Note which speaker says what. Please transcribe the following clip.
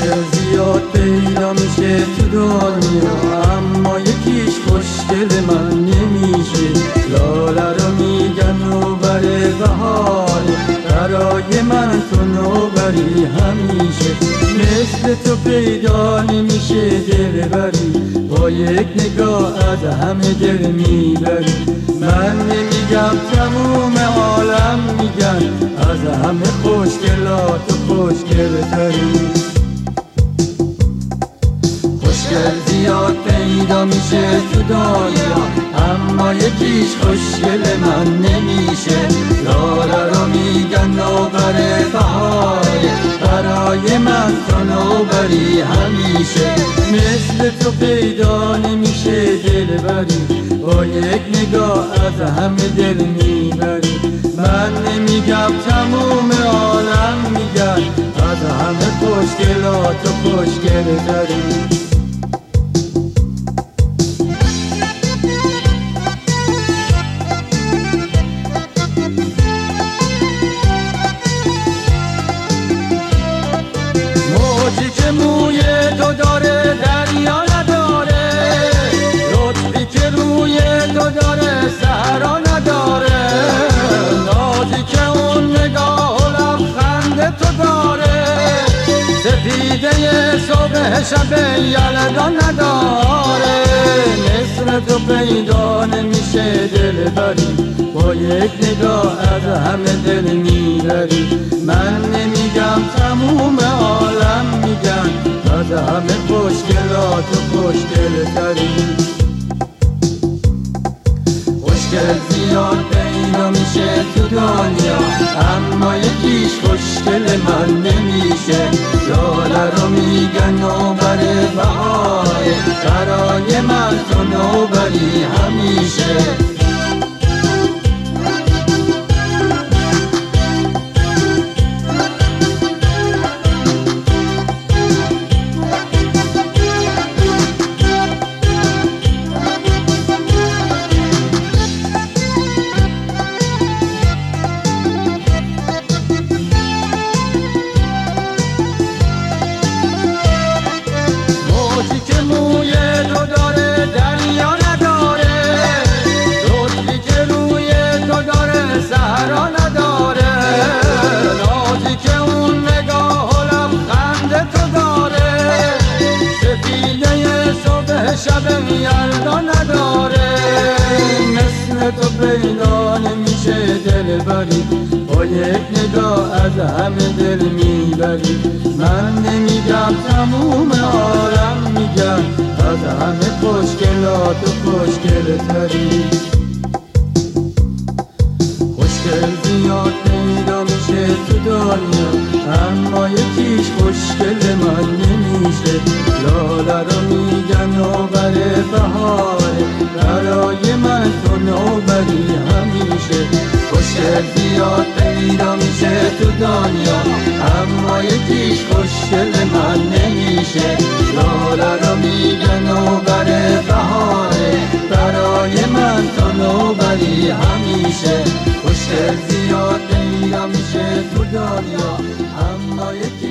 Speaker 1: خوشگل زیاد پیدا میشه تو دنیا، اما یکیش خوشگل من نمیشه. لاله رو میگن نوبر بهار، برای من تو نوبری همیشه. مثل تو پیدا نمیشه دلبری، با یک نگاه از همه دل میبری. من نمیگم تموم عالم میگن، از همه خوشگلات و خوشگل تری. خوشگل زیاد پیدا میشه تو دنیا، اما یکیش خوشگل من نمیشه. لاله رو میگن نوبر بهاره، برای من تو نوبری همیشه. مثل تو پیدا نمیشه دلبری، با یک نگاه از همه دل میبری. من نمیگم تموم عالم میگن، از همه خوشگلات و خوشگل تری. موجی که موی تو داره دریا نداره، لطفی که روی تو داره صحرا نداره، نازی که اون نگاه و لبخند تو داره، سپیده صبح شب یلدا نداره. مثل تو پیدا نمیشه دلبری، با یک نگاه از همه دل میبری. من نمیگم تموم عالم میگن، از همه خوشگلات و خوشگل تری. خوشگل زیاد پیدا میشه تو دنیا، اما یکیش خوشگل من نمیشه. لاله رو میگن نوبر بهاره، برای من تو نوبری همیشه. شب یلدا نداره، مثل تو پیدا نمیشه دلبری، با یک نگاه از همه دل میبری. من نمیگم تموم عالم میگن، از همه خوشگلات و خوشگل تری. خوشگل زیاد پیدا میشه تو دنیا، اما یکیش خوشگل من نمیشه. لاله رو میگن نوبر بهاره، برای من تو نوبری همیشه. خوشگل زیاد پیدا میشه تو دنیا، اما یکیش خوشگل من نمیشه. لاله رو میگن نوبر بهاره، برای من تو نوبری همیشه. خوشگل زیاد پیدا میشه تو دنیا، اما یکی